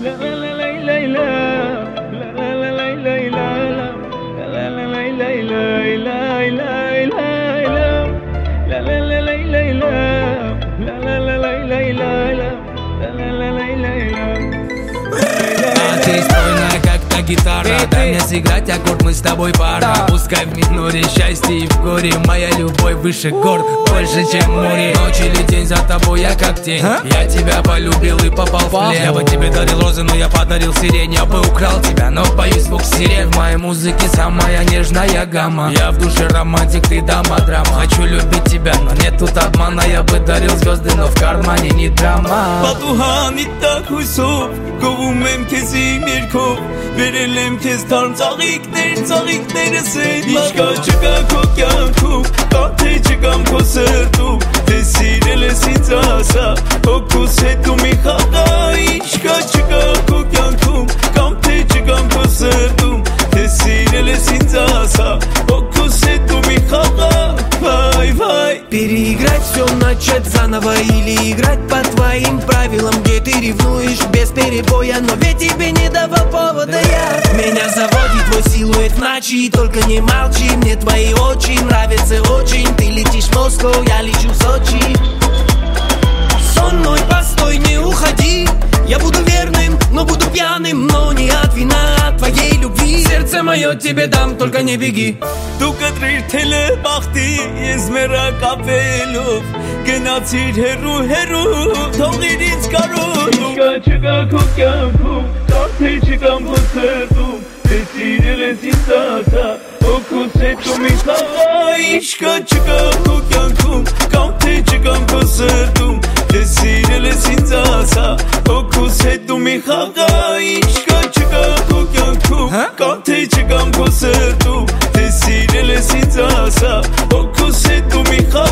Ты стройная, как та гитара. Дай мне сыграть аккорд, мы с тобой пара. Пускай в миноре счастье и в горе. Моя любовь выше гор, больше, чем море. Ночь или день за тобой, я как тень. Я тебя полюбил и попал в плен. Я бы тебе дарил розы, но я подарил сирень. Я бы украл тебя, но боюсь звук сирен. В моей музыке самая нежная гамма. Я в душе романтик, ты дама драма. Хочу любить тебя, но нет тут обмана. Я бы дарил звезды, но в кармане не драма. Պատուհանիդ տակ հույսով գովում եմ քեզ իմ երգով Վերել եմ քեզ թարմ ծաղիկներս են Ինչկա չկա քո կյանքում, կա թե չկամ քո սրտում Թե սիրել ես ինձ ասա, հոգուս հետ ու մի խաղա Ինչկա չկա քո կյանքում, կամ թե չկամ քո սրտում Թե սիրել ես ինձ ասա, հոգուս հետ ու մի խաղա Вай. Переиграть все, начать заново или играть по твоим правилам Где ты ревнуешь без перебоя, но ведь тебе не давал повода я Меня заводит твой силуэт в ночи, только не молчи Мне твои очи нравятся очень Ты летишь в Москву, я лечу в Сочи Сон мой, постой, не уходи Я буду верным, но буду пьяным Но не от вина, от твоей любви Сердце мое тебе дам, только не беги Դու կտրիր թելը բախտի, ես մերա կապելով Գնացիր հերու, թողիր ինձ կարոտ Ինչկա չկա քո կյանքում, կամ թե չկամ քո սրտում Թե սիրել ես ինձ ասա, հոգուս հետ ու մի խաղա Ինչկա չկա քո կյանքում, կամ թե չկամ քո սրտում Թե սիրել ես ինձ ասա, հոգուս հետ ու մի խաղա Ինչկա չկա քո կյանքում, կամ թե չկամ քո սրտում Թե սիրել ես ինձ ասա, հոգուս հետ ու մի խաղա